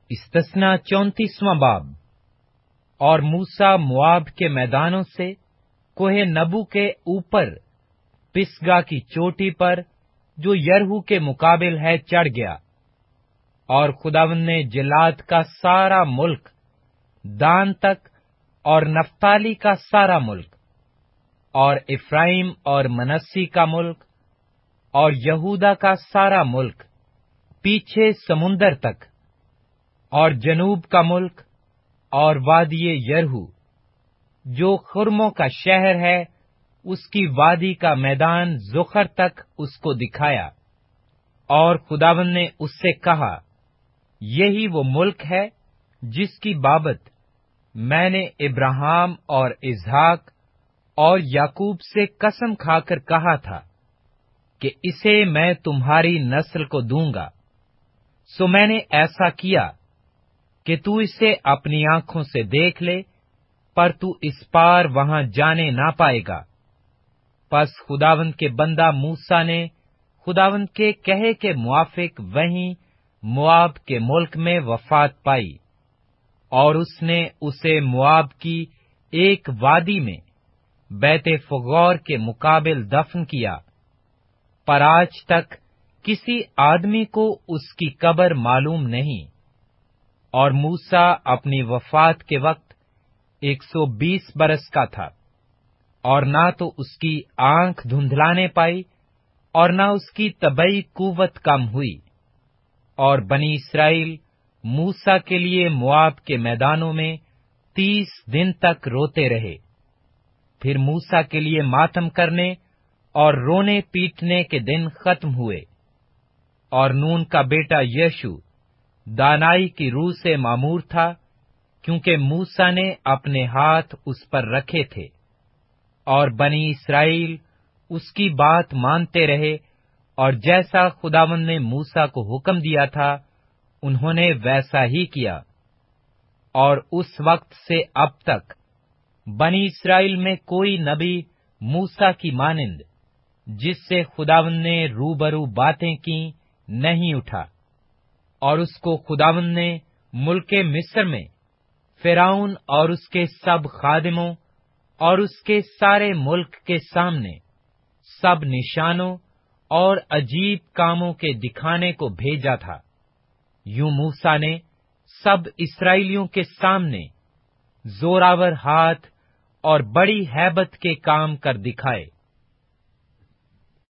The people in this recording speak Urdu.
استثنا 34واں باب۔ اور موسیٰ مواب کے میدانوں سے کوہ نبو کے اوپر پسگا کی چوٹی پر جو یرہو کے مقابل ہے چڑھ گیا، اور خداوند نے جلاد کا سارا ملک، دان تک اور نفتالی کا سارا ملک، اور افرائیم اور منسی کا ملک، اور یہودا کا سارا ملک پیچھے سمندر تک، اور جنوب کا ملک، اور وادی یرہو جو خرموں کا شہر ہے، اس کی وادی کا میدان زخر تک اس کو دکھایا۔ اور خداوند نے اس سے کہا، یہی وہ ملک ہے جس کی بابت میں نے ابراہیم اور اسحاق اور یعقوب سے قسم کھا کر کہا تھا کہ اسے میں تمہاری نسل کو دوں گا۔ سو میں نے ایسا کیا کہ تو اسے اپنی آنکھوں سے دیکھ لے، پر تو اس پار وہاں جانے نہ پائے گا۔ پس خداوند کے بندہ موسیٰ نے خداوند کے کہے کے موافق وہیں مواب کے ملک میں وفات پائی، اور اس نے اسے مواب کی ایک وادی میں بیت فغور کے مقابل دفن کیا، پر آج تک کسی آدمی کو اس کی قبر معلوم نہیں۔ اور موسیٰ اپنی وفات کے وقت 120 برس کا تھا، اور نہ تو اس کی آنکھ دھندلانے پائی، اور نہ اس کی طبعی قوت کم ہوئی۔ اور بنی اسرائیل موسیٰ کے لیے مواب کے میدانوں میں 30 دن تک روتے رہے۔ پھر موسیٰ کے لیے ماتم کرنے اور رونے پیٹنے کے دن ختم ہوئے۔ اور نون کا بیٹا یشو دانائی کی روح سے معمور تھا، کیونکہ موسیٰ نے اپنے ہاتھ اس پر رکھے تھے، اور بنی اسرائیل اس کی بات مانتے رہے، اور جیسا خداوند نے موسیٰ کو حکم دیا تھا انہوں نے ویسا ہی کیا۔ اور اس وقت سے اب تک بنی اسرائیل میں کوئی نبی موسیٰ کی مانند جس سے خداوند نے روبرو باتیں کی نہیں اٹھا۔ اور اس کو خداوند نے ملک مصر میں فرعون اور اس کے سب خادموں اور اس کے سارے ملک کے سامنے سب نشانوں اور عجیب کاموں کے دکھانے کو بھیجا تھا۔ یوں موسیٰ نے سب اسرائیلیوں کے سامنے زوراور ہاتھ اور بڑی ہیبت کے کام کر دکھائے۔